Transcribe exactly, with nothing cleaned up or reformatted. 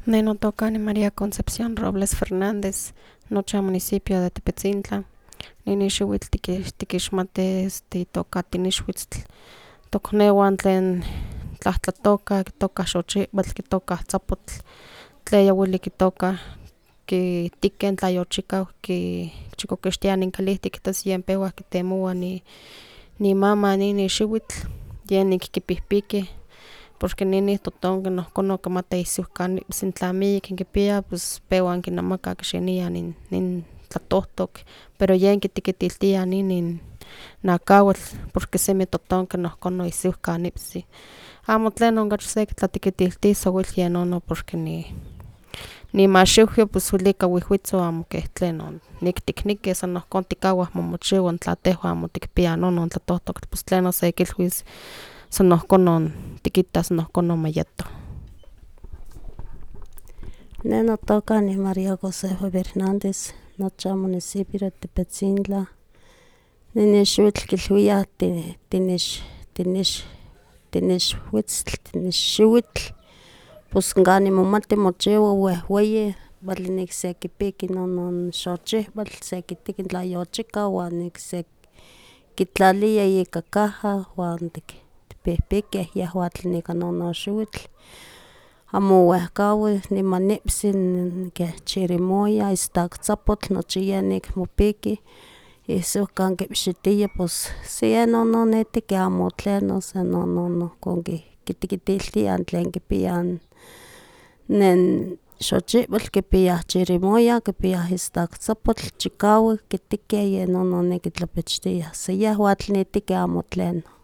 Ne notoka ni María Concepción Robles Fernández, nocha municipio de Tepetzintla. Nini xiuitl tiki- tikixmati este itoka tinixuitztl, toknewan tlen tlahtlatoka kitoka xochihhuatl, kitoka tzapotl, tlen yawili kitoka kitikeh tlayochikau ki chikokixtiah nin kalihtik kitas yen pewa kitemowa ni nimama nini xiuitl, yen ik kipihpikih porque nini totonki nohkonon kimatih isiuhka tlamiyek kipia pues pewan kinemakah kixiniah nin nin tlatohtok, pero yen kitekitiltiah inin nakawitl porque semi totonki nohkonon isiuhka nipisi, amo tlenon okachi sekitlatekitiltis owel yen nono porque ni nimaxiuhyo pues welika wihwitzon amo keh tlenon niktikniki san ohkon tikawah momochiwa tla tehwan amo tikpiah nonon tlatohtok pues tlenon sekilwis san ohkonon tikitas nohkonon mayeto. Ne notoka ni María Josefa Fernández, nocha municipio de Tepetzintla. Nin xiuitl kilwiah ti- tinix tinix tinixwitztl, tinixxiuitl, pus kan nimomati mochiwa wehweyi, kuali niksekipiki nonon xochihhuatl sekiteki tlayochika wan ik sekitlalia ika caja wan tik tikpihpikeh yehwan ika nonon xiuitl, amo wehkaui niman nipisi keh chirimoya, istaktzapotl nochi yen ik mopiki, isiuhka kipixitiya pus se nononetiki amo tlenon san nonon ohkon kitekitiltiah tlen kipiah nen xochihhuatl kipiah chirimoya, kipiah istaktzapotl chikawak kitikeh yen nonon neki tlapechtiah, san yehwan nehtiki amo tlenon.